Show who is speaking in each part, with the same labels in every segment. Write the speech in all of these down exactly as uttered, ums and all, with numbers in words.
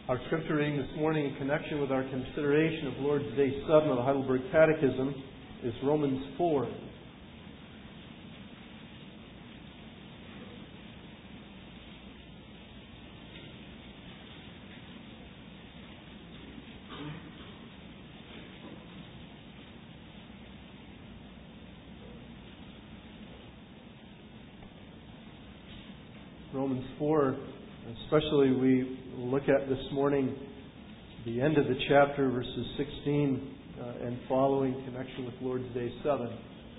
Speaker 1: Our scripture reading this morning in connection with our consideration of Lord's Day seven of the Heidelberg Catechism is Romans four. Romans four, especially we look at this morning the end of the chapter, verses sixteen uh, and following, in connection with Lord's Day seven.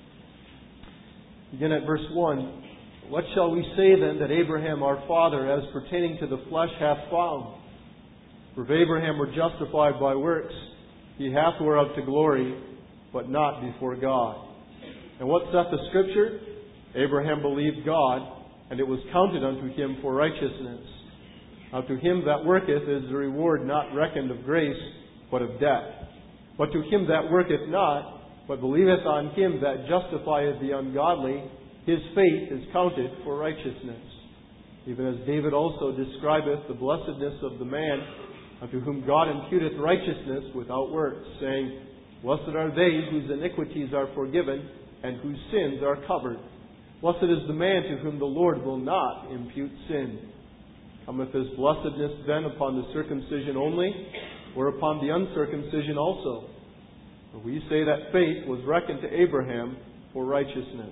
Speaker 1: Begin at verse one. What shall we say then that Abraham our father, as pertaining to the flesh, hath found? For if Abraham were justified by works, he hath whereof to glory, but not before God. And what saith the Scripture? Abraham believed God, and it was counted unto him for righteousness. Now to him that worketh is the reward not reckoned of grace, but of debt. But to him that worketh not, but believeth on him that justifieth the ungodly, his faith is counted for righteousness. Even as David also describeth the blessedness of the man unto whom God imputeth righteousness without works, saying, Blessed are they whose iniquities are forgiven, and whose sins are covered. Blessed is the man to whom the Lord will not impute sin. Cometh this blessedness then upon the circumcision only, or upon the uncircumcision also? For we say that faith was reckoned to Abraham for righteousness.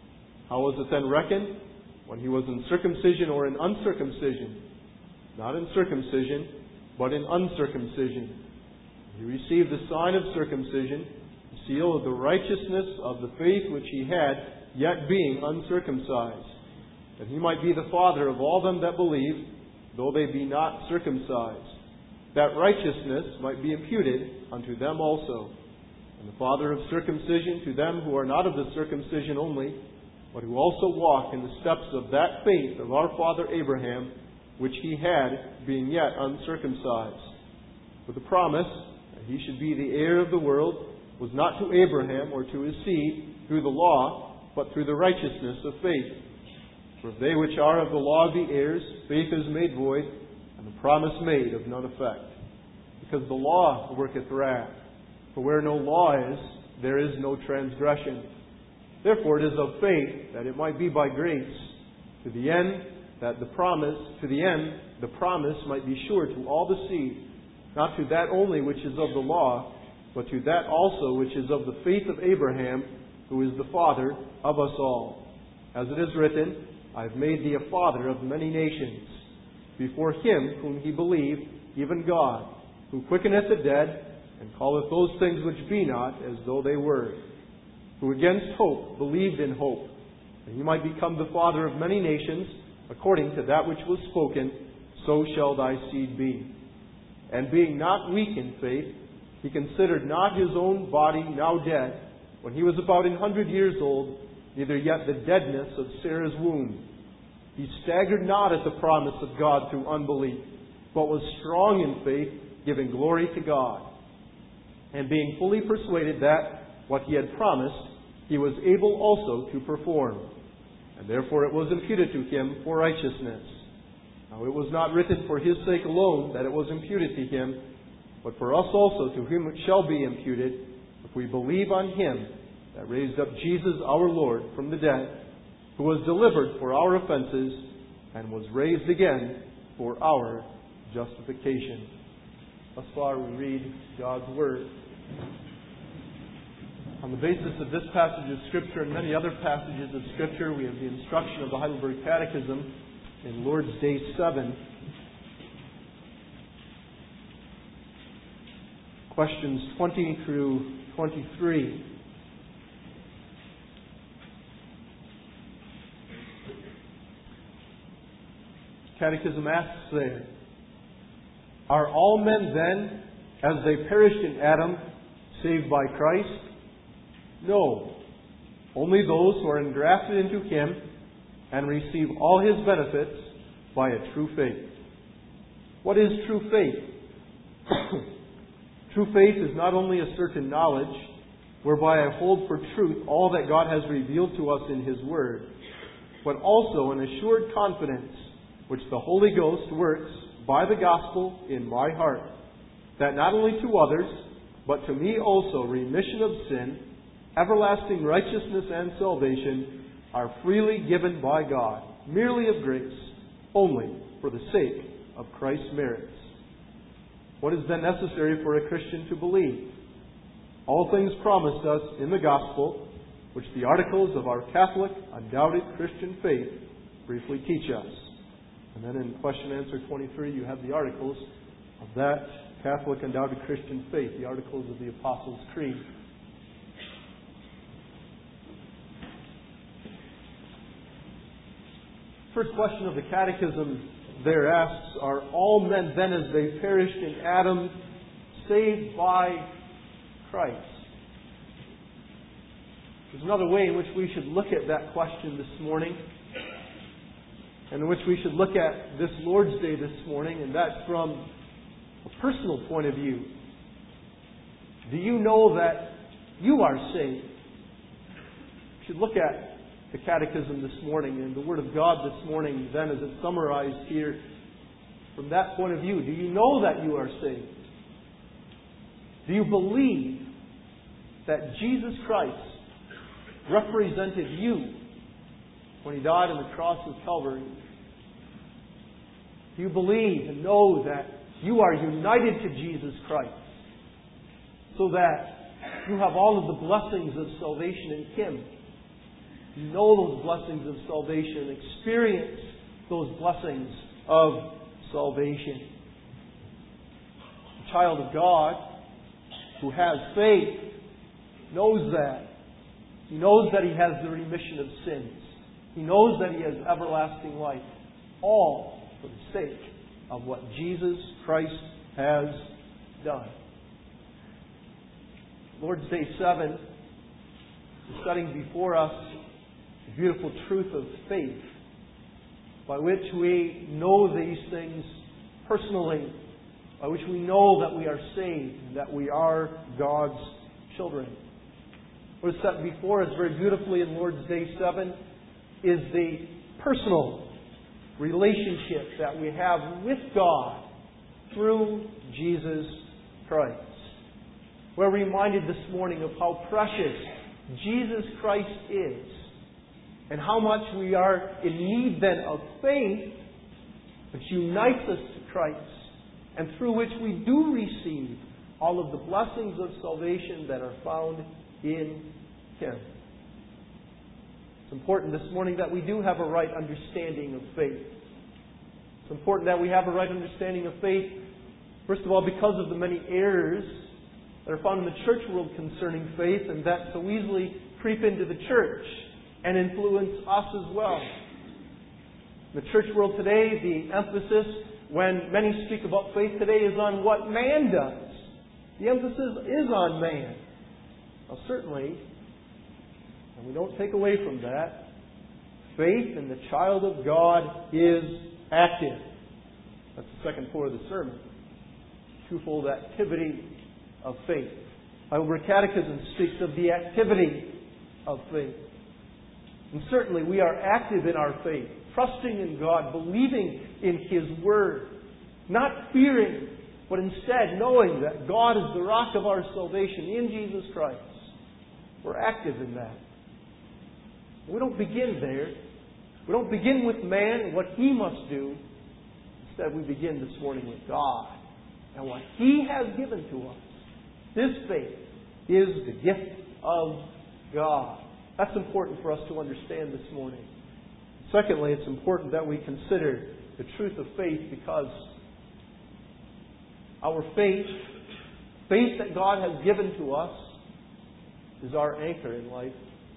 Speaker 1: How was it then reckoned? When he was in circumcision or in uncircumcision? Not in circumcision, but in uncircumcision. He received the sign of circumcision, the seal of the righteousness of the faith which he had, yet being uncircumcised, that he might be the father of all them that believe, though they be not circumcised, that righteousness might be imputed unto them also, and the father of circumcision to them who are not of the circumcision only, but who also walk in the steps of that faith of our father Abraham, which he had, being yet uncircumcised. For the promise that he should be the heir of the world was not to Abraham or to his seed through the law, but through the righteousness of faith. For if they which are of the law be heirs, faith is made void, and the promise made of none effect. Because the law worketh wrath. For where no law is, there is no transgression. Therefore it is of faith, that it might be by grace, to the end that the promise, to the end the promise might be sure to all the seed, not to that only which is of the law, but to that also which is of the faith of Abraham, who is the father of us all. As it is written, I have made thee a father of many nations, before him whom he believed, even God, who quickeneth the dead, and calleth those things which be not as though they were, who against hope believed in hope, that he might become the father of many nations, according to that which was spoken, so shall thy seed be. And being not weak in faith, he considered not his own body now dead, when he was about an hundred years old, neither yet the deadness of Sarah's womb. He staggered not at the promise of God through unbelief, but was strong in faith, giving glory to God, and being fully persuaded that what he had promised, he was able also to perform. And therefore it was imputed to him for righteousness. Now it was not written for his sake alone that it was imputed to him, but for us also, to whom it shall be imputed, if we believe on him that raised up Jesus our Lord from the dead, who was delivered for our offenses, and was raised again for our justification. Thus far we read God's Word. On the basis of this passage of Scripture and many other passages of Scripture, we have the instruction of the Heidelberg Catechism in Lord's Day seven. Questions twenty through twenty-three. Catechism asks there, are all men then, as they perished in Adam, saved by Christ? No. Only those who are engrafted into him and receive all his benefits by a true faith. What is true faith? True faith is not only a certain knowledge, whereby I hold for truth all that God has revealed to us in his Word, but also an assured confidence which the Holy Ghost works by the gospel in my heart, that not only to others, but to me also remission of sin, everlasting righteousness and salvation are freely given by God, merely of grace, only for the sake of Christ's merits. What is then necessary for a Christian to believe? All things promised us in the gospel, which the articles of our Catholic, undoubted Christian faith briefly teach us. And then in question answer twenty-three, you have the articles of that Catholic, undoubted Christian faith, the articles of the Apostles' Creed. First question of the Catechism there asks, are all men then as they perished in Adam saved by Christ? There's another way in which we should look at that question this morning, and in which we should look at this Lord's Day this morning, and that's from a personal point of view. Do you know that you are saved? We should look at the Catechism this morning and the Word of God this morning, then, as it's summarized here from that point of view. Do you know that you are saved? Do you believe that Jesus Christ represented you when He died on the cross of Calvary? Do you believe and know that you are united to Jesus Christ so that you have all of the blessings of salvation in Him? You know those blessings of salvation, experience those blessings of salvation. A child of God who has faith knows that. He knows that he has the remission of sins. He knows that he has everlasting life. All for the sake of what Jesus Christ has done. Lord's Day seven is setting before us the beautiful truth of faith, by which we know these things personally, by which we know that we are saved, and that we are God's children. What is set before us very beautifully in Lord's Day seven is the personal relationship that we have with God through Jesus Christ. We're reminded this morning of how precious Jesus Christ is, and how much we are in need then of faith, which unites us to Christ, and through which we do receive all of the blessings of salvation that are found in Him. It's important this morning that we do have a right understanding of faith. It's important that we have a right understanding of faith, first of all, because of the many errors that are found in the church world concerning faith, and that so easily creep into the church and influence us as well. In the church world today, the emphasis, when many speak about faith today, is on what man does. The emphasis is on man. Now, certainly, and we don't take away from that, faith in the child of God is active. That's the second part of the sermon. Twofold activity of faith. Our Catechism speaks of the activity of faith. And certainly we are active in our faith, trusting in God, believing in His Word, not fearing, but instead knowing that God is the rock of our salvation in Jesus Christ. We're active in that. We don't begin there. We don't begin with man and what he must do. Instead, we begin this morning with God and what He has given to us. This faith is the gift of God. That's important for us to understand this morning. Secondly, it's important that we consider the truth of faith, because our faith, faith that God has given to us, is our anchor in life.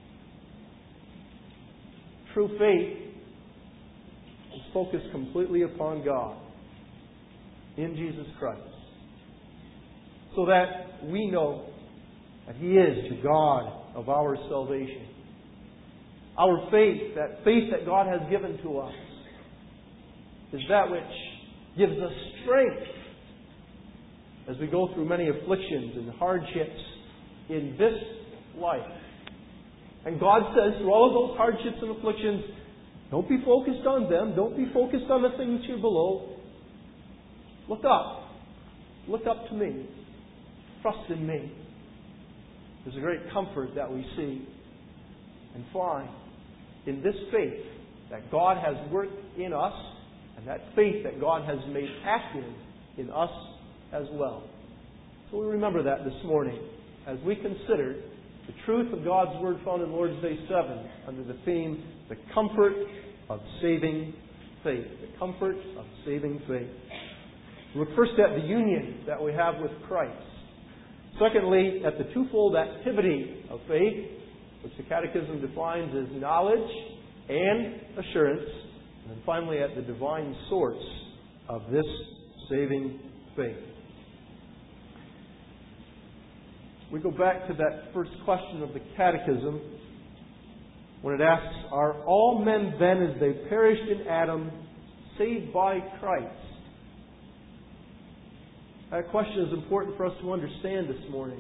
Speaker 1: True faith is focused completely upon God in Jesus Christ, so that we know that He is the God of our salvation. Our faith, that faith that God has given to us, is that which gives us strength as we go through many afflictions and hardships in this life. And God says, through all of those hardships and afflictions, don't be focused on them. Don't be focused on the things here below. Look up. Look up to me. Trust in me. There's a great comfort that we see and find in this faith that God has worked in us, and that faith that God has made active in us as well. So we remember that this morning as we consider the truth of God's Word found in Lord's Day seven under the theme, the comfort of saving faith. The comfort of saving faith. Look first at the union that we have with Christ. Secondly, at the twofold activity of faith, which the Catechism defines as knowledge and assurance. And then finally, at the divine source of this saving faith. We go back to that first question of the Catechism when it asks, are all men then as they perished in Adam saved by Christ? That question is important for us to understand this morning.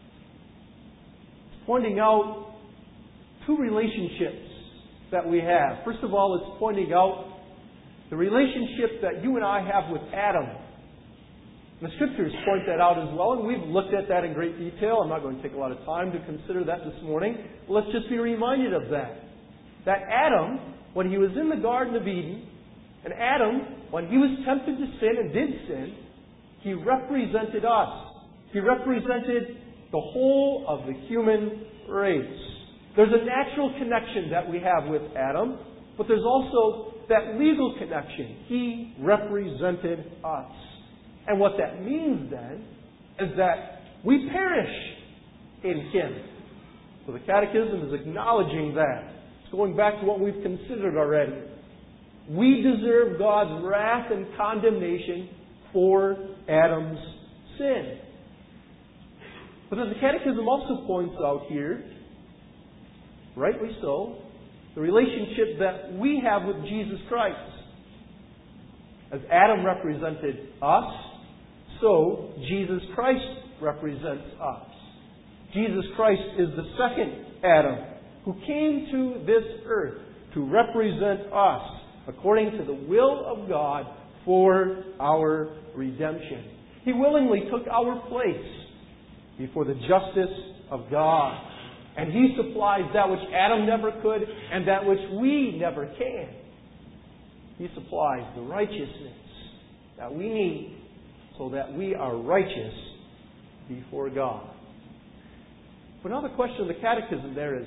Speaker 1: It's pointing out two relationships that we have. First of all, it's pointing out the relationship that you and I have with Adam. The Scriptures point that out as well, and we've looked at that in great detail. I'm not going to take a lot of time to consider that this morning. Let's just be reminded of that. That Adam, when he was in the Garden of Eden, and Adam, when he was tempted to sin and did sin, he represented us. He represented the whole of the human race. There's a natural connection that we have with Adam, but there's also that legal connection. He represented us. And what that means then is that we perish in Him. So the Catechism is acknowledging that. It's going back to what we've considered already. We deserve God's wrath and condemnation for Adam's sin. But then the Catechism also points out here, rightly so, the relationship that we have with Jesus Christ. As Adam represented us, so Jesus Christ represents us. Jesus Christ is the second Adam who came to this earth to represent us according to the will of God for our redemption. He willingly took our place before the justice of God. And He supplies that which Adam never could and that which we never can. He supplies the righteousness that we need so that we are righteous before God. But now the question of the Catechism there is,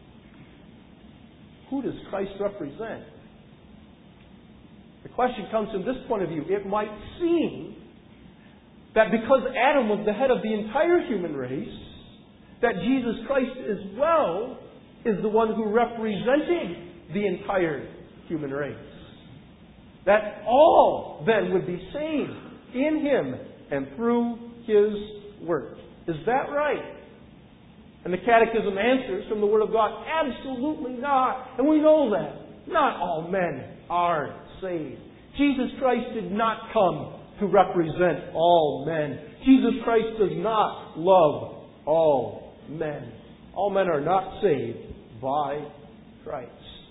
Speaker 1: who does Christ represent? The question comes from this point of view. It might seem that because Adam was the head of the entire human race, that Jesus Christ as well is the one who represented the entire human race. That all then would be saved in Him and through His work. Is that right? And the Catechism answers from the Word of God, absolutely not. And we know that. Not all men are saved. Jesus Christ did not come to represent all men. Jesus Christ does not love all men. All men are not saved by Christ.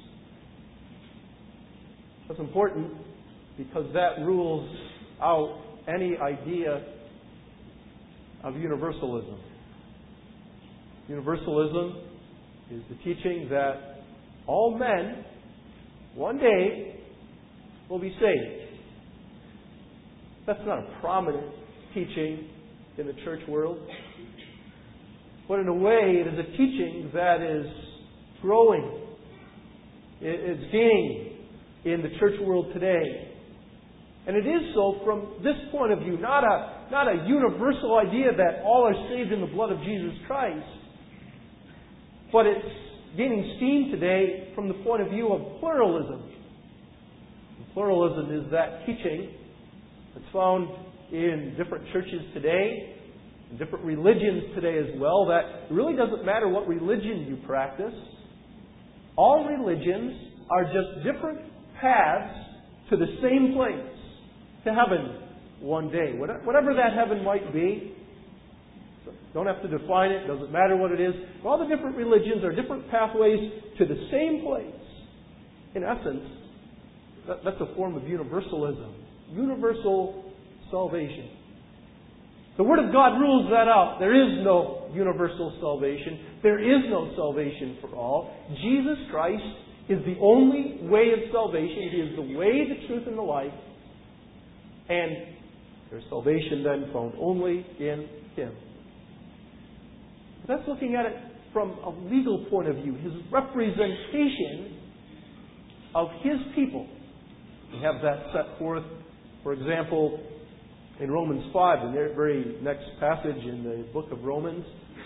Speaker 1: That's important because that rules out any idea of universalism. Universalism is the teaching that all men, one day, will be saved. That's not a prominent teaching in the church world. But in a way, it is a teaching that is growing. It's gaining in the church world today. And it is so from this point of view, not a, not a universal idea that all are saved in the blood of Jesus Christ, but it's gaining steam today from the point of view of pluralism. And pluralism is that teaching that's found in different churches today, in different religions today as well, that it really doesn't matter what religion you practice. All religions are just different paths to the same place, to heaven one day. Whatever that heaven might be, don't have to define it, doesn't matter what it is. All the different religions are different pathways to the same place. In essence, that's a form of universalism. Universal salvation. The Word of God rules that out. There is no universal salvation. There is no salvation for all. Jesus Christ is the only way of salvation. He is the way, the truth, and the life. And there's salvation then found only in Him. That's looking at it from a legal point of view. His representation of His people. We have that set forth, for example, in Romans five, the very next passage in the book of Romans.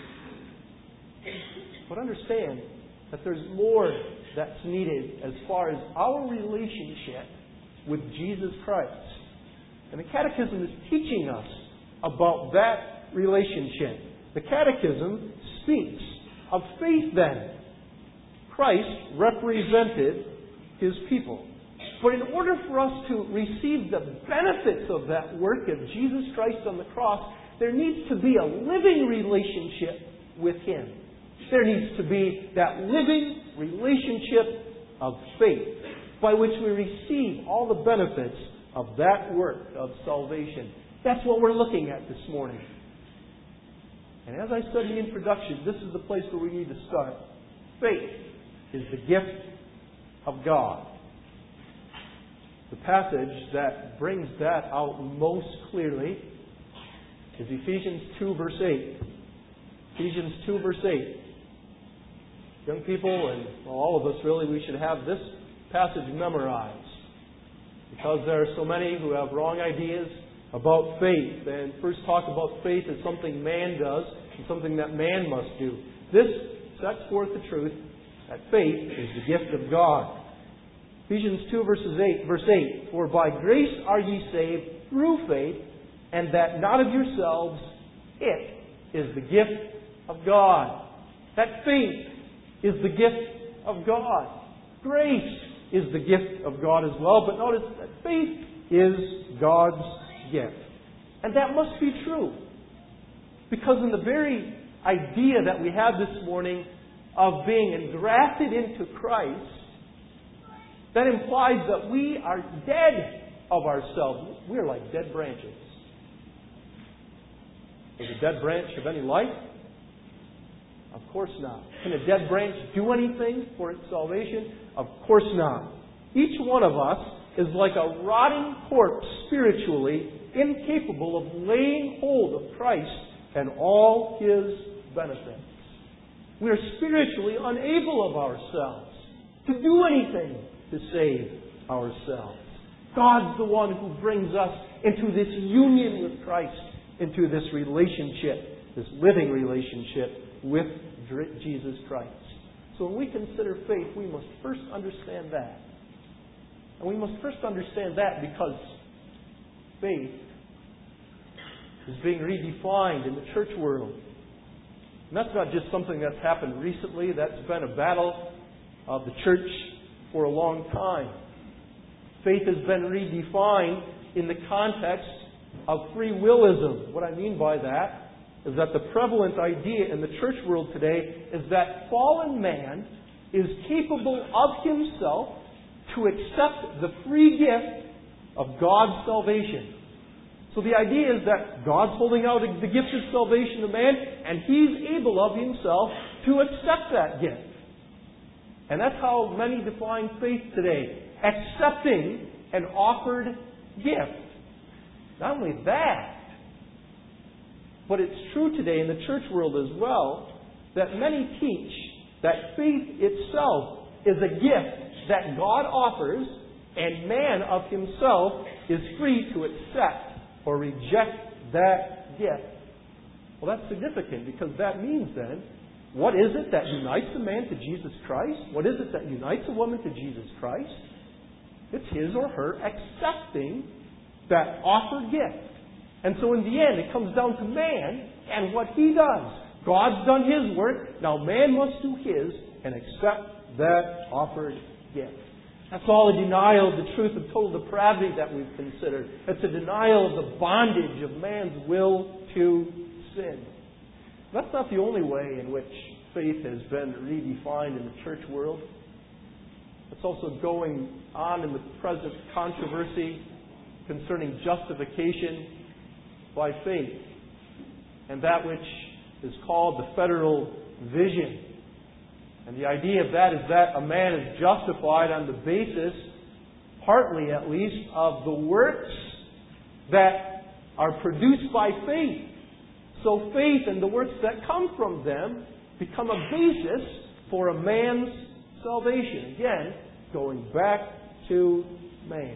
Speaker 1: But understand that there's more that's needed as far as our relationship with Jesus Christ. And the Catechism is teaching us about that relationship. The Catechism speaks of faith then. Christ represented His people. But in order for us to receive the benefits of that work of Jesus Christ on the cross, there needs to be a living relationship with Him. There needs to be that living relationship of faith by which we receive all the benefits of that work of salvation. That's what we're looking at this morning. And as I said in the introduction, this is the place where we need to start. Faith is the gift of God. The passage that brings that out most clearly is Ephesians two, verse eight. Ephesians two, verse eight. Young people, and well, all of us really, we should have this passage memorized. Because there are so many who have wrong ideas about faith, and first talk about faith as something man does and something that man must do. This sets forth the truth that faith is the gift of God. Ephesians two, verses eight, verse eight. For by grace are ye saved through faith, and that not of yourselves, it is the gift of God. That faith is the gift of God. Grace is the gift of God as well, but notice that faith is God's gift. And that must be true. Because in the very idea that we have this morning of being engrafted into Christ, that implies that we are dead of ourselves. We are like dead branches. Does a dead branch have any life? Of course not. Can a dead branch do anything for its salvation? Of course not. Each one of us is like a rotting corpse spiritually, incapable of laying hold of Christ and all His benefits. We are spiritually unable of ourselves to do anything to save ourselves. God's the one who brings us into this union with Christ, into this relationship, this living relationship with Jesus Christ. So when we consider faith, we must first understand that. And we must first understand that because faith is being redefined in the church world. And that's not just something that's happened recently. That's been a battle of the church for a long time. Faith has been redefined in the context of free willism. What I mean by that is that the prevalent idea in the church world today is that fallen man is capable of himself to accept the free gift of God's salvation. So the idea is that God's holding out the gift of salvation to man, and he's able of himself to accept that gift. And that's how many define faith today. Accepting an offered gift. Not only that, but it's true today in the church world as well that many teach that faith itself is a gift that God offers and man of himself is free to accept or reject that gift. Well, that's significant because that means then, what is it that unites a man to Jesus Christ? What is it that unites a woman to Jesus Christ? It's his or her accepting that offered gift. And so in the end, it comes down to man and what he does. God's done his work. Now man must do his and accept that offered gift. That's all a denial of the truth of total depravity that we've considered. It's a denial of the bondage of man's will to sin. That's not the only way in which faith has been redefined in the church world. It's also going on in the present controversy concerning justification by faith, and that which is called the federal vision. And the idea of that is that a man is justified on the basis, partly at least, of the works that are produced by faith. So faith and the works that come from them become a basis for a man's salvation. Again, going back to man.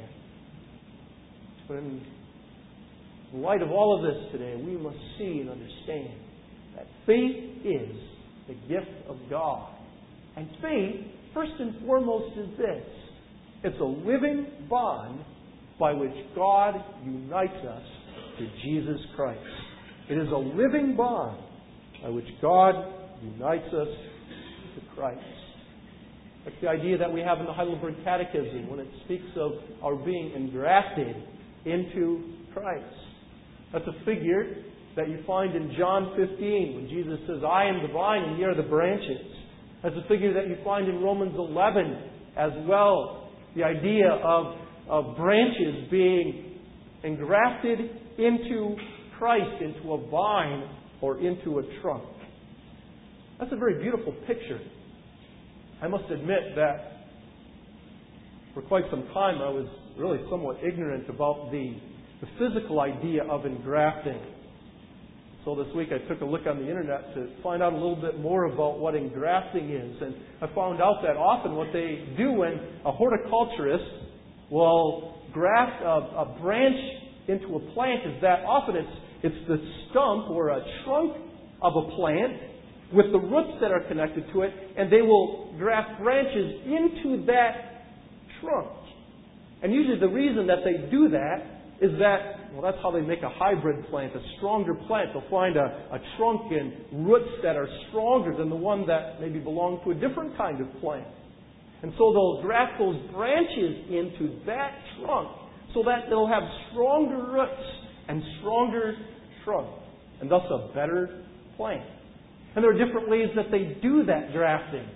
Speaker 1: But in light of all of this today, we must see and understand that faith is the gift of God. And faith, first and foremost, is this. It's a living bond by which God unites us to Jesus Christ. It is a living bond by which God unites us to Christ. That's the idea that we have in the Heidelberg Catechism when it speaks of our being engrafted into Christ. That's a figure that you find in John fifteen when Jesus says, I am the vine and ye are the branches. That's a figure that you find in Romans eleven as well. The idea of, of branches being engrafted into Christ, into a vine or into a trunk. That's a very beautiful picture. I must admit that for quite some time I was really somewhat ignorant about the, the physical idea of engrafting. So this week I took a look on the internet to find out a little bit more about what engrafting is. And I found out that often what they do when a horticulturist will graft a, a branch into a plant is that often it's, it's the stump or a trunk of a plant with the roots that are connected to it, and they will graft branches into that trunk. And usually the reason that they do that is that, well, that's how they make a hybrid plant, a stronger plant. They'll find a, a trunk and roots that are stronger than the one that maybe belonged to a different kind of plant. And so they'll graft those branches into that trunk so that they'll have stronger roots and stronger trunk, and thus a better plant. And there are different ways that they do that grafting.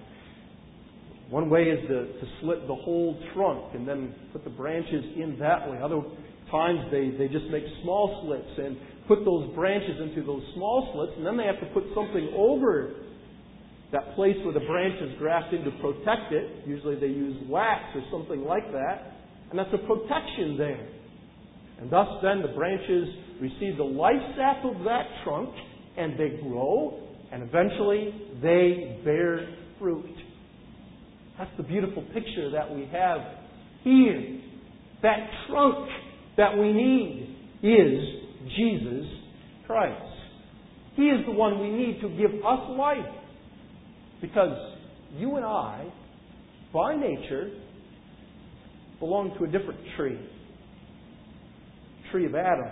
Speaker 1: One way is to, to slit the whole trunk and then put the branches in that way. Other times they, they just make small slits and put those branches into those small slits, and then they have to put something over that place where the branch is grafted to protect it. Usually they use wax or something like that, and that's a protection there. And thus then the branches receive the life sap of that trunk, and they grow, and eventually they bear fruit. That's the beautiful picture that we have here. That trunk that we need is Jesus Christ. He is the one we need to give us life. Because you and I, by nature, belong to a different tree. The tree of Adam.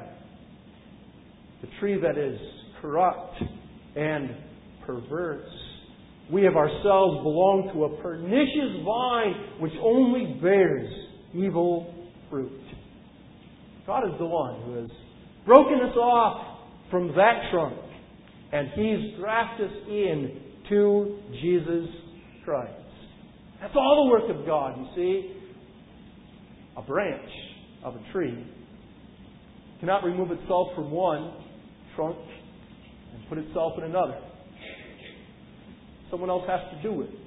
Speaker 1: The tree that is corrupt and perverse. We of ourselves belong to a pernicious vine which only bears evil fruit. God is the one who has broken us off from that trunk, and He's grafted us in to Jesus Christ. That's all the work of God, you see. A branch of a tree cannot remove itself from one trunk and put itself in another. Someone else has to do it.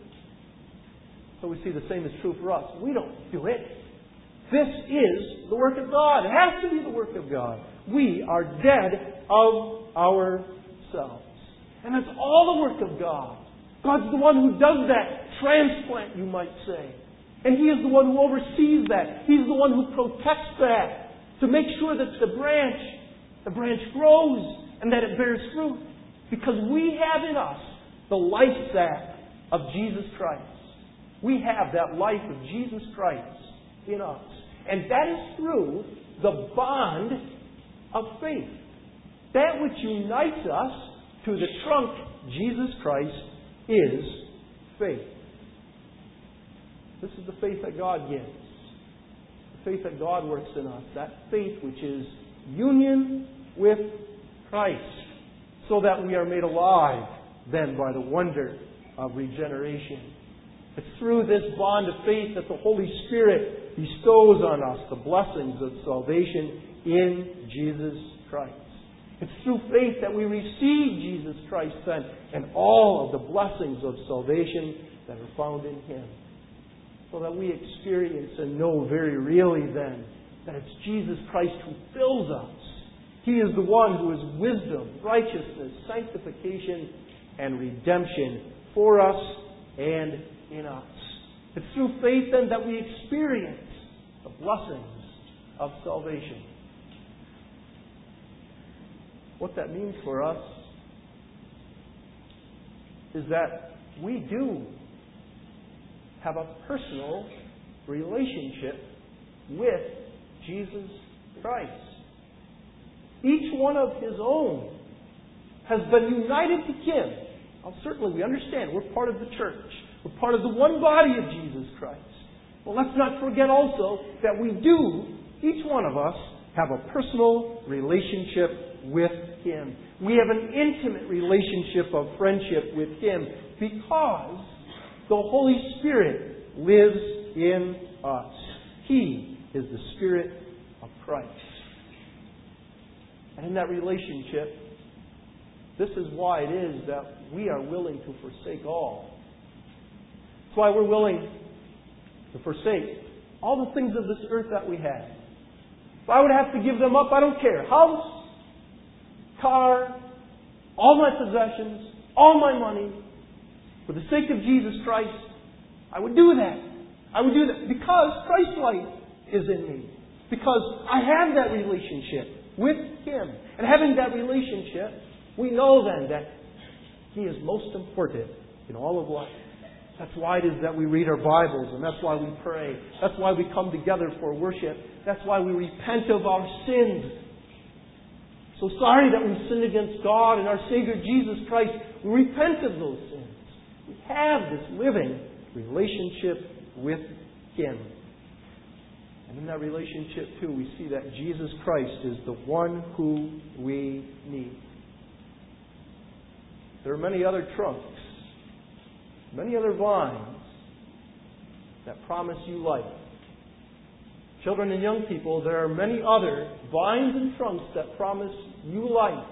Speaker 1: So we see the same is true for us. We don't do it. This is the work of God. It has to be the work of God. We are dead of ourselves. And that's all the work of God. God's the one who does that transplant, you might say. And He is the one who oversees that. He's the one who protects that to make sure that the branch, the branch grows and that it bears fruit. Because we have in us the life sap of Jesus Christ. We have that life of Jesus Christ in us. And that is through the bond of faith. That which unites us to the trunk, Jesus Christ, is faith. This is the faith that God gives. The faith that God works in us. That faith which is union with Christ. So that we are made alive then by the wonder of regeneration. It's through this bond of faith that the Holy Spirit bestows on us the blessings of salvation in Jesus Christ. It's through faith that we receive Jesus Christ then, and all of the blessings of salvation that are found in Him. So that we experience and know very really then that it's Jesus Christ who fills us. He is the one who is wisdom, righteousness, sanctification, and redemption for us and in us. It's through faith then that we experience the blessings of salvation. What that means for us is that we do have a personal relationship with Jesus Christ. Each one of His own has been united to Him. Now, certainly we understand we're part of the church. We're part of the one body of Jesus Christ. Well, let's not forget also that we do, each one of us, have a personal relationship with Him. We have an intimate relationship of friendship with Him because the Holy Spirit lives in us. He is the Spirit of Christ. And in that relationship, this is why it is that we are willing to forsake all. That's why we're willing to forsake all the things of this earth that we have. If I would have to give them up, I don't care. House, car, all my possessions, all my money, for the sake of Jesus Christ, I would do that. I would do that because Christ's life is in me. Because I have that relationship with Him. And having that relationship, we know then that He is most important in all of life. That's why it is that we read our Bibles, and that's why we pray. That's why we come together for worship. That's why we repent of our sins. So sorry that we've sinned against God and our Savior Jesus Christ. We repent of those sins. We have this living relationship with Him. And in that relationship, too, we see that Jesus Christ is the one who we need. There are many other trunks, many other vines that promise you life. Children and young people, there are many other vines and trunks that promise you life.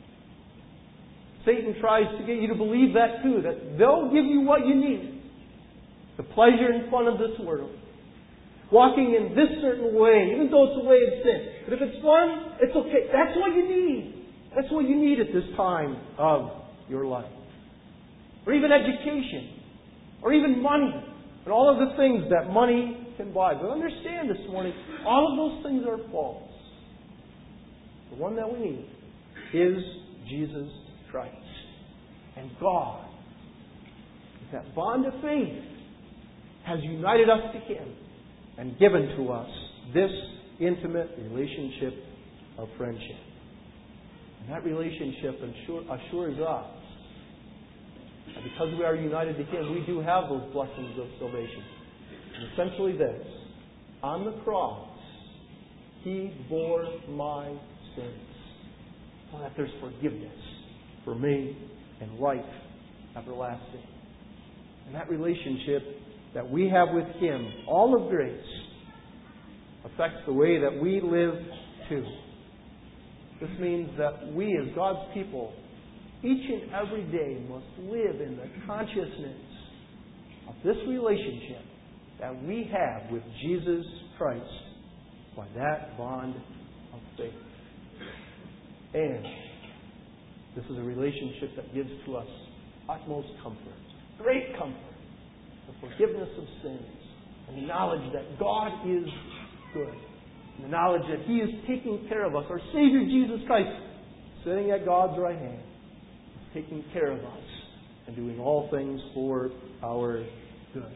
Speaker 1: Satan tries to get you to believe that too, that they'll give you what you need. The pleasure and fun of this world. Walking in this certain way, even though it's a way of sin. But if it's fun, it's okay. That's what you need. That's what you need at this time of your life. Or even education. Or even money. And all of the things that money can buy. But understand this morning, all of those things are false. The one that we need is Jesus Christ. And God, with that bond of faith, has united us to Him and given to us this intimate relationship of friendship. And that relationship assure, assures us that because we are united to Him, we do have those blessings of salvation. And essentially this, on the cross, He bore my sins so that there's forgiveness for me and life everlasting. And that relationship that we have with Him, all of grace, affects the way that we live too. This means that we as God's people, each and every day, must live in the consciousness of this relationship that we have with Jesus Christ by that bond of faith. And this is a relationship that gives to us utmost comfort, great comfort, the forgiveness of sins, and the knowledge that God is good, and the knowledge that He is taking care of us. Our Savior Jesus Christ, sitting at God's right hand, is taking care of us and doing all things for our good.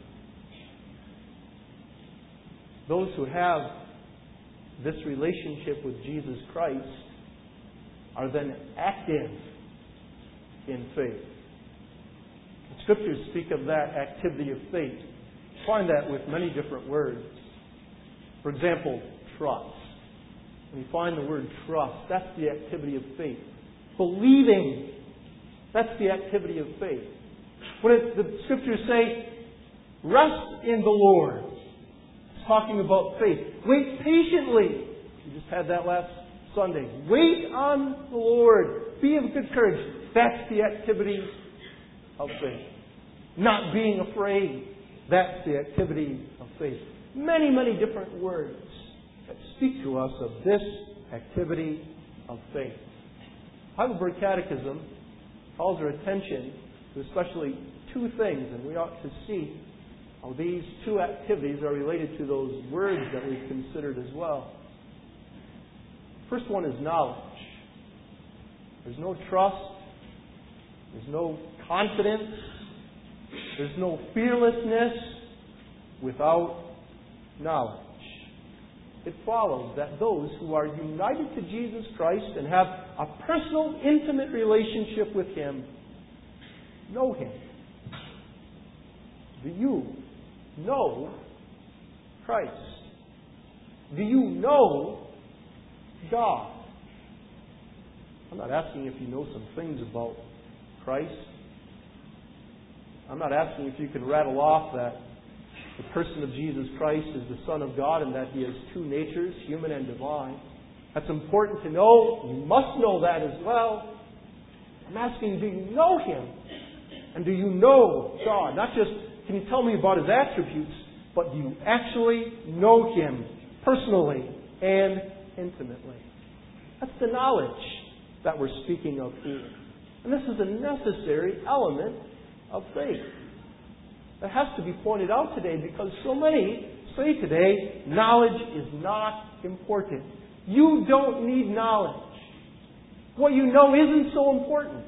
Speaker 1: Those who have this relationship with Jesus Christ are then active in faith. The Scriptures speak of that activity of faith. You find that with many different words. For example, trust. When you find the word trust, that's the activity of faith. Believing, that's the activity of faith. When it, the Scriptures say, rest in the Lord. talking about faith. Wait patiently. We just had that last Sunday. Wait on the Lord. Be of good courage. That's the activity of faith. Not being afraid. That's the activity of faith. Many, many different words that speak to us of this activity of faith. Heidelberg Catechism calls our attention to especially two things, and we ought to see how these two activities are related to those words that we've considered as well. First one is knowledge. There's no trust. There's no confidence. There's no fearlessness without knowledge. It follows that those who are united to Jesus Christ and have a personal, intimate relationship with Him know Him. Do you know Christ? Do you know God? I'm not asking if you know some things about Christ. I'm not asking if you can rattle off that the person of Jesus Christ is the Son of God and that He has two natures, human and divine. That's important to know. You must know that as well. I'm asking, do you know Him? And do you know God? Not just, can you tell me about His attributes, but do you actually know Him personally and intimately? That's the knowledge that we're speaking of here. And this is a necessary element of faith. That has to be pointed out today because so many say today, knowledge is not important. You don't need knowledge. What you know isn't so important.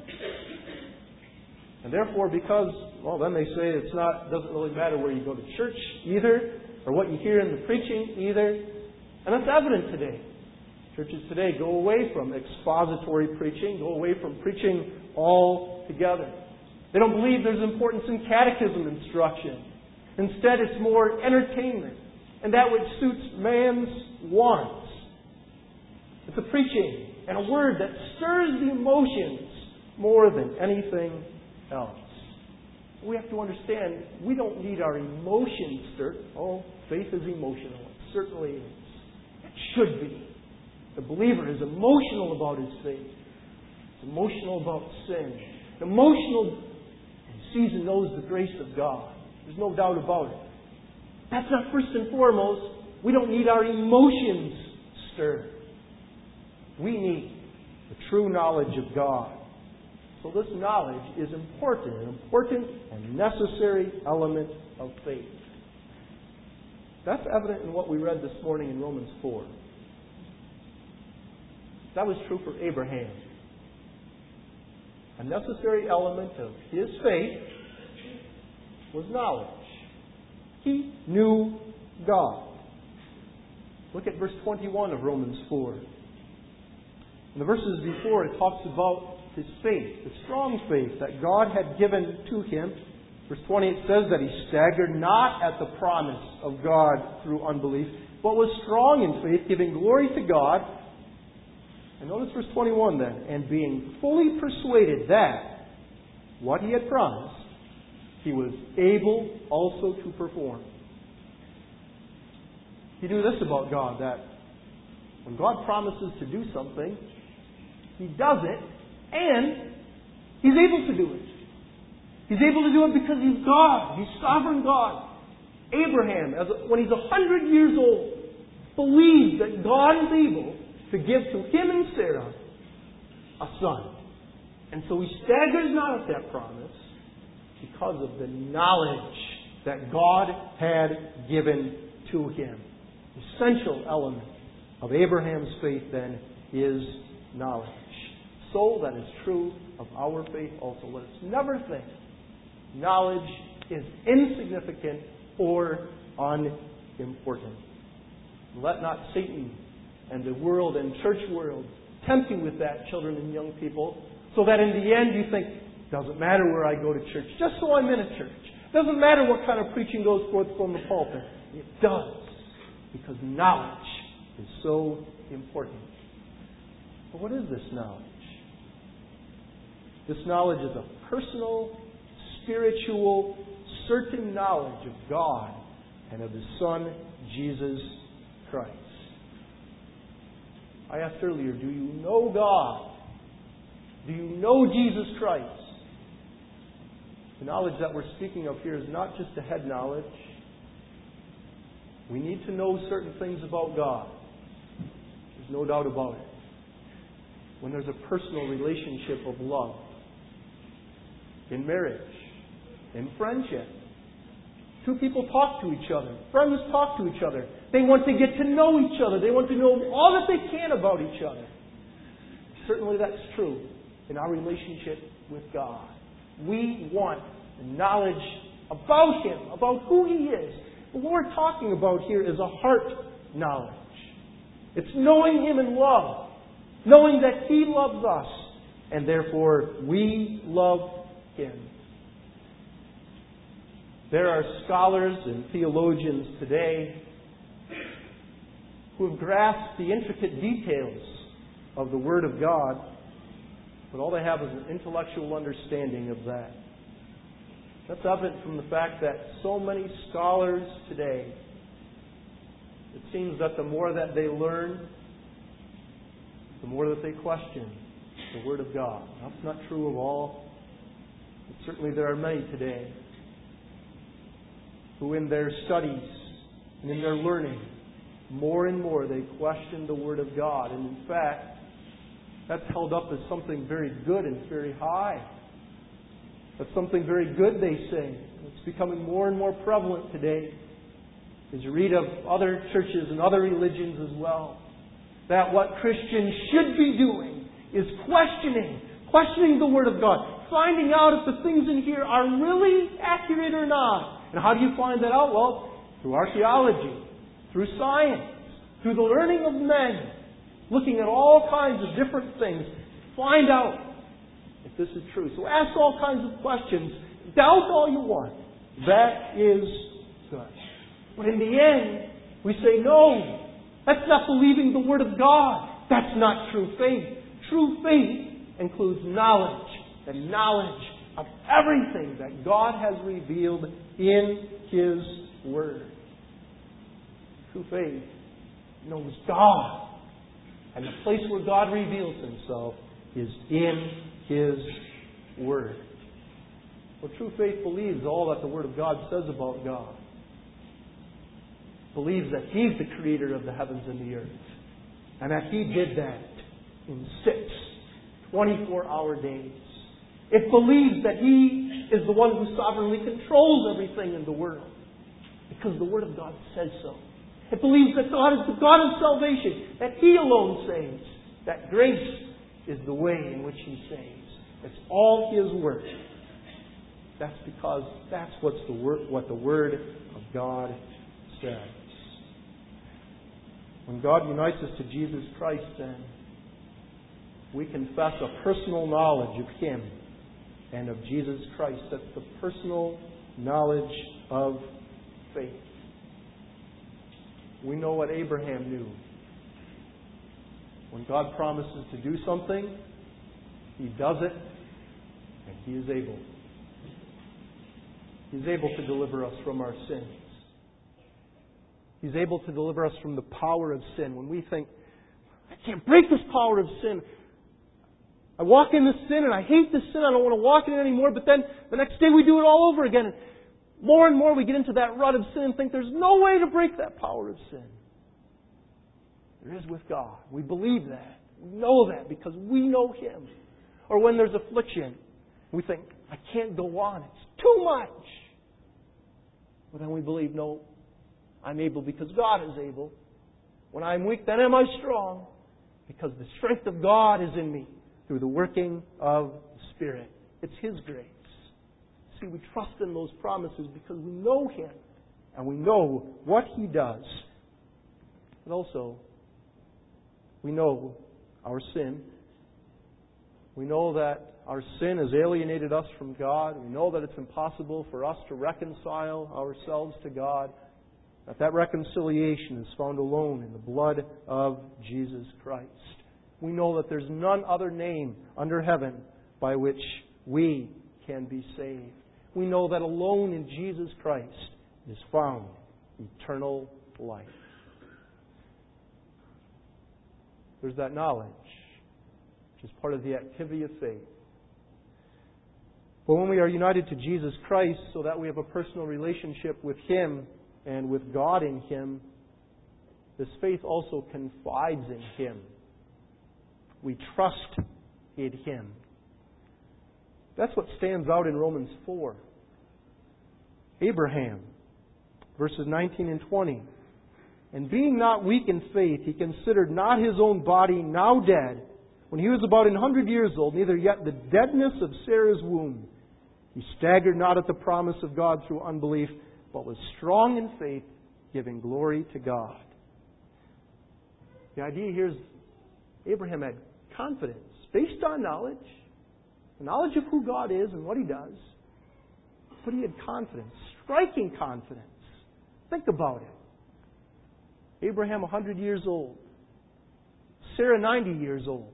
Speaker 1: And therefore, because, well, then they say it's not, doesn't really matter where you go to church either, or what you hear in the preaching either. And that's evident today. Churches today go away from expository preaching, go away from preaching altogether. They don't believe there's importance in catechism instruction. Instead, it's more entertainment and that which suits man's wants. It's a preaching and a word that stirs the emotions more than anything else. We have to understand we don't need our emotions stirred. Oh, faith is emotional. It certainly is. It should be. The believer is emotional about his faith. He's emotional about sin. Emotional sees and knows the grace of God. There's no doubt about it. That's not first and foremost. We don't need our emotions stirred. We need the true knowledge of God. So this knowledge is important, an important and necessary element of faith. That's evident in what we read this morning in Romans four. That was true for Abraham. A necessary element of his faith was knowledge. He knew God. Look at verse twenty-one of Romans four. In the verses before, it talks about his faith, the strong faith that God had given to him. Verse twenty, it says that he staggered not at the promise of God through unbelief, but was strong in faith, giving glory to God. And notice verse twenty-one then. And being fully persuaded that what he had promised, he was able also to perform. He knew this about God, that when God promises to do something, He does it, and He's able to do it. He's able to do it because He's God. He's sovereign God. Abraham, as a, when he's a hundred years old, believed that God is able to give to him and Sarah a son. And so he staggers not at that promise because of the knowledge that God had given to him. The essential element of Abraham's faith, then, is knowledge. So that is true of our faith also. Let us never think knowledge is insignificant or unimportant. Let not Satan and the world and church world tempt you with that, children and young people, so that in the end you think, doesn't matter where I go to church, just so I'm in a church. Doesn't matter what kind of preaching goes forth from the pulpit. It does, because knowledge is so important. But what is this knowledge? This knowledge is a personal, spiritual, certain knowledge of God and of His Son, Jesus Christ. I asked earlier, do you know God? Do you know Jesus Christ? The knowledge that we're speaking of here is not just a head knowledge. We need to know certain things about God. There's no doubt about it. When there's a personal relationship of love, in marriage, in friendship, two people talk to each other. Friends talk to each other. They want to get to know each other. They want to know all that they can about each other. Certainly that's true in our relationship with God. We want knowledge about Him, about who He is. But what we're talking about here is a heart knowledge. It's knowing Him in love. Knowing that He loves us. And therefore we love Him. There are scholars and theologians today who have grasped the intricate details of the Word of God, but all they have is an intellectual understanding of that. That's evident from the fact that so many scholars today, it seems that the more that they learn, the more that they question the Word of God. That's not true of all, but certainly there are many today who in their studies and in their learning, more and more they question the Word of God. And in fact, that's held up as something very good and very high. That's something very good, they say. It's becoming more and more prevalent today. As you read of other churches and other religions as well, that what Christians should be doing is questioning, questioning the Word of God, finding out if the things in here are really accurate or not. And how do you find that out? Well, through archaeology, through science, through the learning of men, looking at all kinds of different things, find out if this is true. So ask all kinds of questions, doubt all you want. That is good. But in the end, we say, no, that's not believing the Word of God. That's not true faith. True faith includes knowledge, the knowledge of everything that God has revealed in His Word. True faith knows God. And the place where God reveals Himself is in His Word. Well, true faith believes all that the Word of God says about God. Believes that He's the creator of the heavens and the earth. And that He did that in six twenty-four hour days. It believes that He is the one who sovereignly controls everything in the world. Because the Word of God says so. It believes that God is the God of salvation. That He alone saves. That grace is the way in which He saves. It's all His work. That's because that's what's the word, what the Word of God says. When God unites us to Jesus Christ, then, we confess a personal knowledge of Him and of Jesus Christ. That's the personal knowledge of faith. We know what Abraham knew. When God promises to do something, He does it, and He is able. He's able to deliver us from our sins. He's able to deliver us from the power of sin. When we think, I can't break this power of sin. I walk in this sin and I hate this sin. I don't want to walk in it anymore. But then the next day we do it all over again. And more and more we get into that rut of sin and think there's no way to break that power of sin. There is with God. We believe that. We know that because we know Him. Or when there's affliction, we think, I can't go on. It's too much. But then we believe, no, I'm able because God is able. When I'm weak, then am I strong. Because the strength of God is in me through the working of the Spirit. It's His grace. See, we trust in those promises because we know Him and we know what He does. But also, we know our sin. We know that our sin has alienated us from God. We know that it's impossible for us to reconcile ourselves to God. That that reconciliation is found alone in the blood of Jesus Christ. We know that there's none other name under heaven by which we can be saved. We know that alone in Jesus Christ is found eternal life. There's that knowledge, which is part of the activity of faith. But when we are united to Jesus Christ so that we have a personal relationship with Him and with God in Him, this faith also confides in Him. We trust in Him. That's what stands out in Romans four. Abraham, verses nineteen and twenty. And being not weak in faith, he considered not his own body now dead, when he was about an hundred years old, neither yet the deadness of Sarah's womb. He staggered not at the promise of God through unbelief, but was strong in faith, giving glory to God. The idea here is Abraham had confidence based on knowledge, the knowledge of who God is and what He does. But he had confidence, striking confidence. Think about it. Abraham one hundred years old. Sarah ninety years old.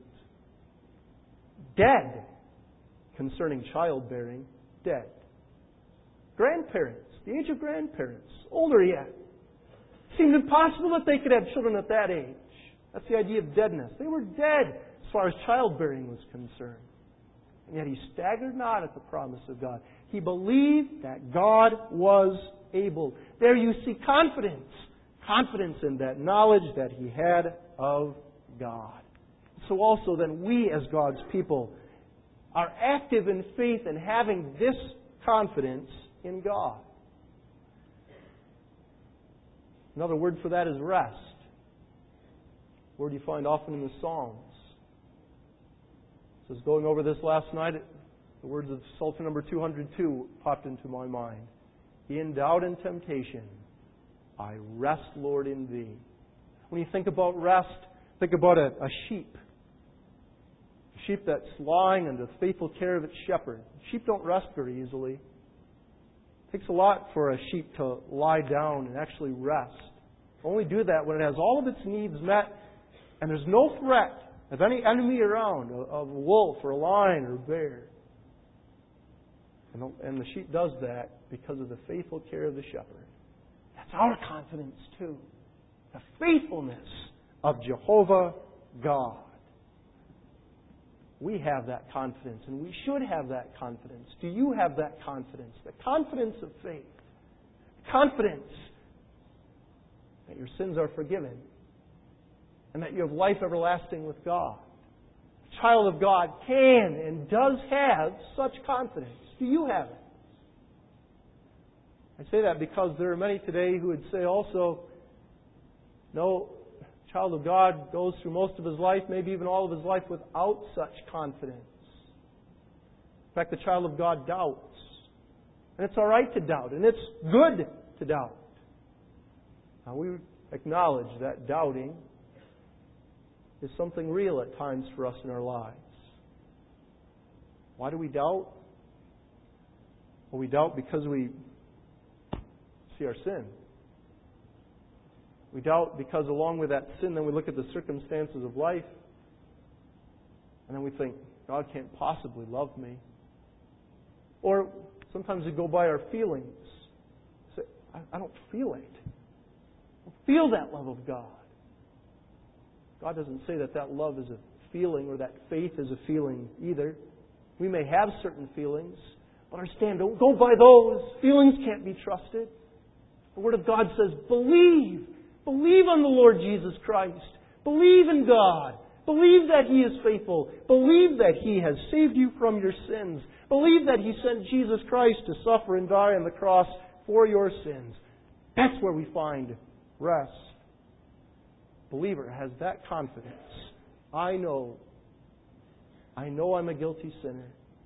Speaker 1: Dead concerning childbearing. Dead. Grandparents, the age of grandparents, older yet. It seemed impossible that they could have children at that age. That's the idea of deadness. They were dead as far as childbearing was concerned. And yet he staggered not at the promise of God. He believed that God was able. There you see confidence. Confidence in that knowledge that he had of God. So also then we as God's people are active in faith and having this confidence in God. Another word for that is rest. A word you find often in the Psalms. So I was going over this last night. The words of Psalter number two hundred two popped into my mind. In doubt and temptation, I rest, Lord, in Thee. When you think about rest, think about a, a sheep. A sheep that's lying under the faithful care of its shepherd. Sheep don't rest very easily. It takes a lot for a sheep to lie down and actually rest. Only do that when it has all of its needs met and there's no threat of any enemy around, of a wolf or a lion or a bear. And the, and the sheep does that because of the faithful care of the shepherd. That's our confidence too. The faithfulness of Jehovah God. We have that confidence, and we should have that confidence. Do you have that confidence? The confidence of faith. Confidence that your sins are forgiven and that you have life everlasting with God. A child of God can and does have such confidence. Do you have it? I say that because there are many today who would say also, no, a child of God goes through most of his life, maybe even all of his life, without such confidence. In fact, the child of God doubts. And it's all right to doubt, and it's good to doubt. Now, we acknowledge that doubting is something real at times for us in our lives. Why do we doubt? Well, we doubt because we see our sin. We doubt because along with that sin, then we look at the circumstances of life, and then we think, God can't possibly love me. Or sometimes we go by our feelings. Say, I, I don't feel it. I don't feel that love of God. God doesn't say that that love is a feeling or that faith is a feeling either. We may have certain feelings, but understand, don't go by those. Feelings can't be trusted. The Word of God says, believe. Believe on the Lord Jesus Christ. Believe in God. Believe that He is faithful. Believe that He has saved you from your sins. Believe that He sent Jesus Christ to suffer and die on the cross for your sins. That's where we find rest. Believer has that confidence. I know. I know I'm a guilty sinner.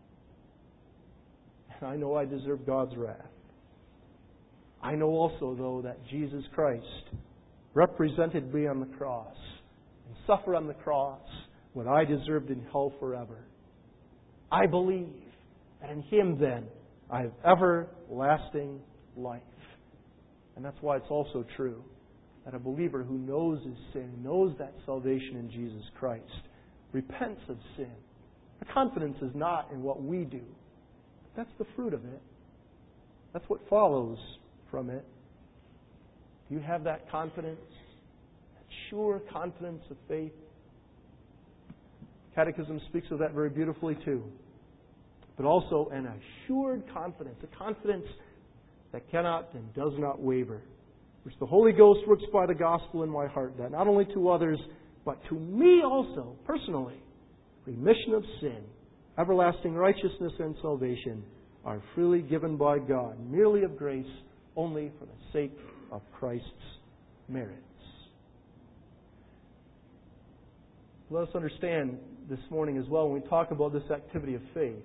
Speaker 1: And I know I deserve God's wrath. I know also, though, that Jesus Christ represented me on the cross and suffered on the cross what I deserved in hell forever. I believe that in Him, then, I have everlasting life. And that's why it's also true that a believer who knows his sin, knows that salvation in Jesus Christ, repents of sin. The confidence is not in what we do. That's the fruit of it. That's what follows from it.
Speaker 2: Do you have that confidence? That sure confidence of faith? Catechism speaks of that very beautifully too. But also an assured confidence, a confidence that cannot and does not waver, which the Holy Ghost works by the gospel in my heart, that not only to others, but to me also, personally, remission of sin, everlasting righteousness and salvation are freely given by God, merely of grace, only for the sake of Christ's merits. Let us understand this morning as well, when we talk about this activity of faith,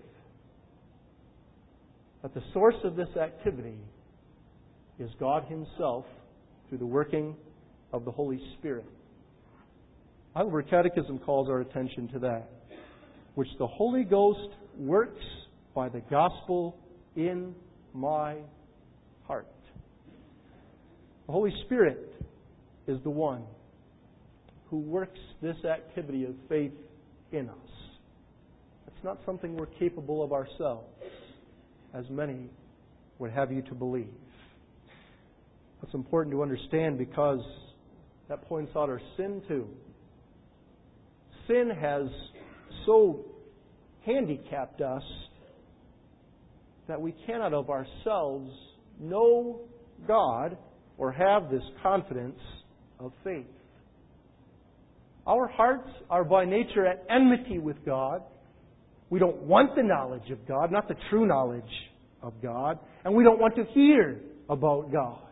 Speaker 2: that the source of this activity is God Himself through the working of the Holy Spirit. However, Catechism calls our attention to that, which the Holy Ghost works by the gospel in my heart. The Holy Spirit is the one who works this activity of faith in us. It's not something we're capable of ourselves, as many would have you to believe. That's important to understand because that points out our sin too. Sin has so handicapped us that we cannot of ourselves know God or have this confidence of faith. Our hearts are by nature at enmity with God. We don't want the knowledge of God, not the true knowledge of God, and we don't want to hear about God.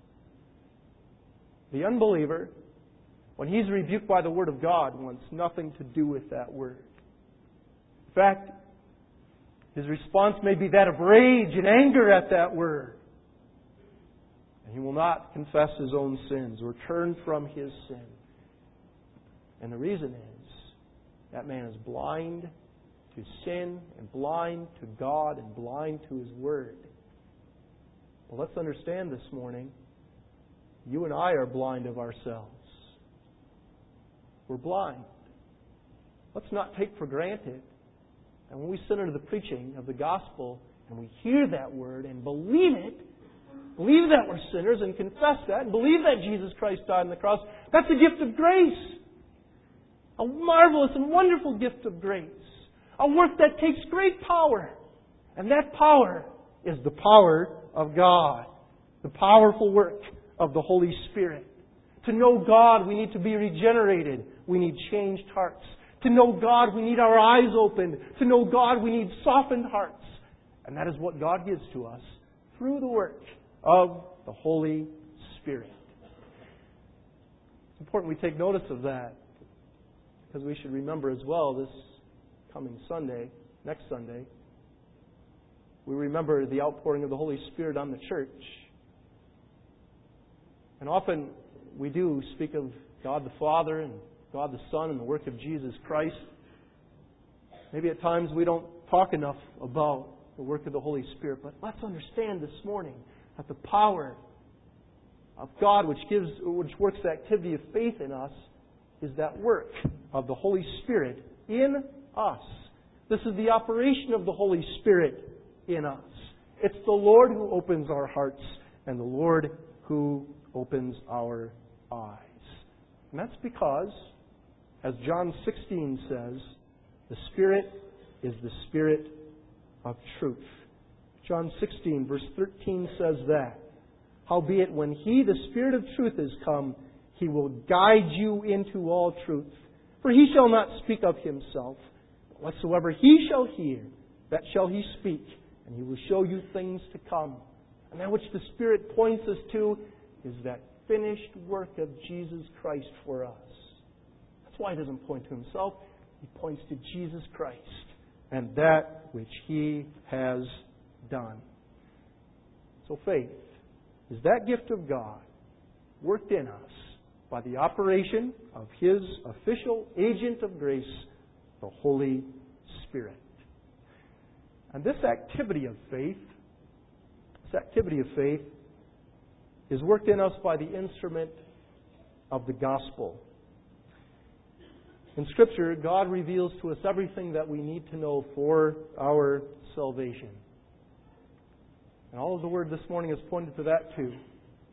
Speaker 2: The unbeliever, when he's rebuked by the Word of God, wants nothing to do with that Word. In fact, his response may be that of rage and anger at that Word. And he will not confess his own sins or turn from his sin. And the reason is, that man is blind to sin and blind to God and blind to His Word. Well, let's understand this morning, you and I are blind of ourselves. We're blind. Let's not take for granted. And when we sit under the preaching of the gospel and we hear that Word and believe it, believe that we're sinners and confess that and believe that Jesus Christ died on the cross, that's a gift of grace. A marvelous and wonderful gift of grace. A work that takes great power. And that power is the power of God. The powerful work of the Holy Spirit. To know God, we need to be regenerated. We need changed hearts. To know God, we need our eyes opened. To know God, we need softened hearts. And that is what God gives to us through the work of the Holy Spirit. It's important we take notice of that, because we should remember as well this coming Sunday, next Sunday, we remember the outpouring of the Holy Spirit on the church. And often we do speak of God the Father and God the Son and the work of Jesus Christ. Maybe at times we don't talk enough about the work of the Holy Spirit, but let's understand this morning that the power of God which gives, which works the activity of faith in us, is that work of the Holy Spirit in us. This is the operation of the Holy Spirit in us. It's the Lord who opens our hearts and the Lord who opens our eyes. And that's because, as John sixteen says, the Spirit is the Spirit of truth. John sixteen, verse thirteen says that. Howbeit, when He, the Spirit of truth, is come, He will guide you into all truth. For He shall not speak of Himself. But whatsoever He shall hear, that shall He speak. And He will show you things to come. And that which the Spirit points us to is that finished work of Jesus Christ for us. That's why He doesn't point to Himself. He points to Jesus Christ and that which He has done. So faith is that gift of God worked in us by the operation of His official agent of grace, the Holy Spirit. And this activity of faith, this activity of faith is worked in us by the instrument of the gospel. In Scripture, God reveals to us everything that we need to know for our salvation. And all of the Word this morning has pointed to that too.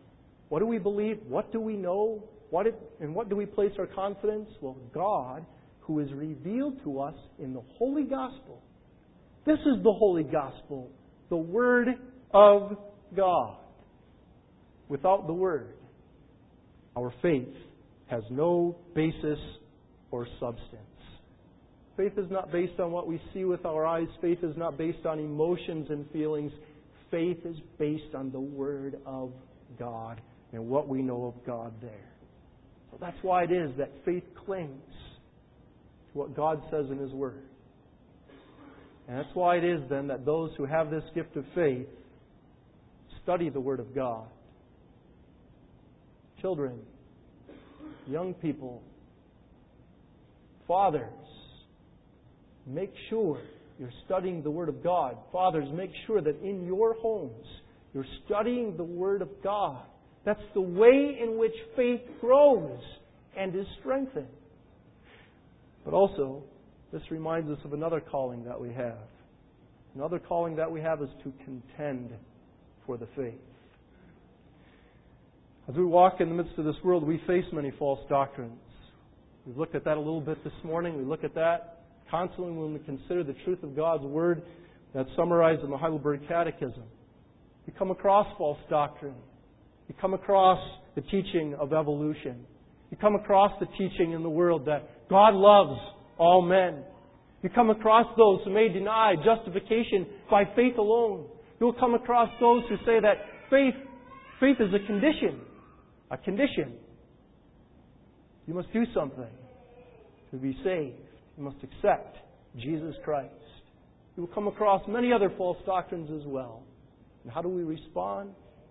Speaker 2: What do we believe? What do we know? What it, and what do we place our confidence? Well, God, who is revealed to us in the Holy Gospel. This is the Holy Gospel, the Word of God. Without the Word, our faith has no basis or substance. Faith is not based on what we see with our eyes. Faith is not based on emotions and feelings. Faith is based on the Word of God and what we know of God there. So that's why it is that faith clings to what God says in His Word. And that's why it is then that those who have this gift of faith study the Word of God. Children, young people, fathers, make sure you're studying the Word of God. Fathers, make sure that in your homes you're studying the Word of God. That's the way in which faith grows and is strengthened. But also, this reminds us of another calling that we have. Another calling that we have is to contend for the faith. As we walk in the midst of this world, we face many false doctrines. We've looked at that a little bit this morning. We look at that constantly when we consider the truth of God's Word that's summarized in the Heidelberg Catechism. We come across false doctrine. You come across the teaching of evolution. You come across the teaching in the world that God loves all men. You come across those who may deny justification by faith alone. You'll come across those who say that faith, faith is a condition. A condition. You must do something to be saved. You must accept Jesus Christ. You will come across many other false doctrines as well. And how do we respond?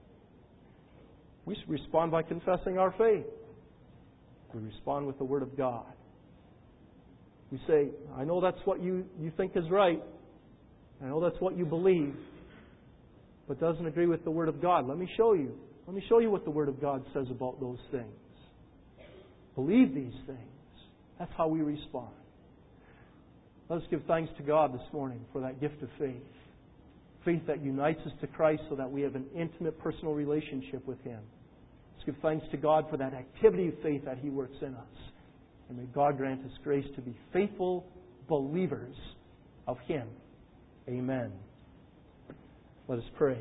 Speaker 2: We respond by confessing our faith. We respond with the Word of God. We say, I know that's what you, you think is right. I know that's what you believe. But doesn't agree with the Word of God. Let me show you. Let me show you what the Word of God says about those things. Believe these things. That's how we respond. Let us give thanks to God this morning for that gift of faith. Faith that unites us to Christ so that we have an intimate personal relationship with Him. Let's give thanks to God for that activity of faith that He works in us. And may God grant us grace to be faithful believers of Him. Amen. Let us pray.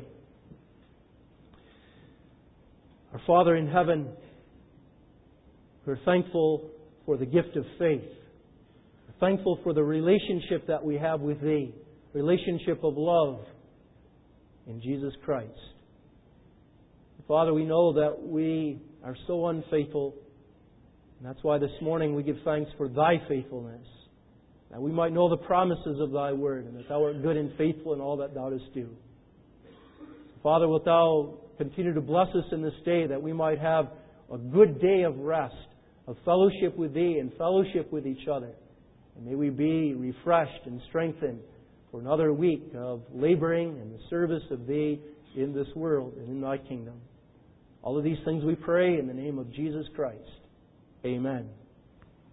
Speaker 2: Our Father in heaven, we're thankful for the gift of faith. We're thankful for the relationship that we have with Thee, relationship of love in Jesus Christ. Father, we know that we are so unfaithful, and that's why this morning we give thanks for Thy faithfulness, that we might know the promises of Thy Word, and that Thou art good and faithful in all that Thou dost do. Father, wilt Thou continue to bless us in this day, that we might have a good day of rest, of fellowship with Thee and fellowship with each other. And may we be refreshed and strengthened for another week of laboring in the service of Thee in this world and in Thy kingdom. All of these things we pray in the name of Jesus Christ. Amen.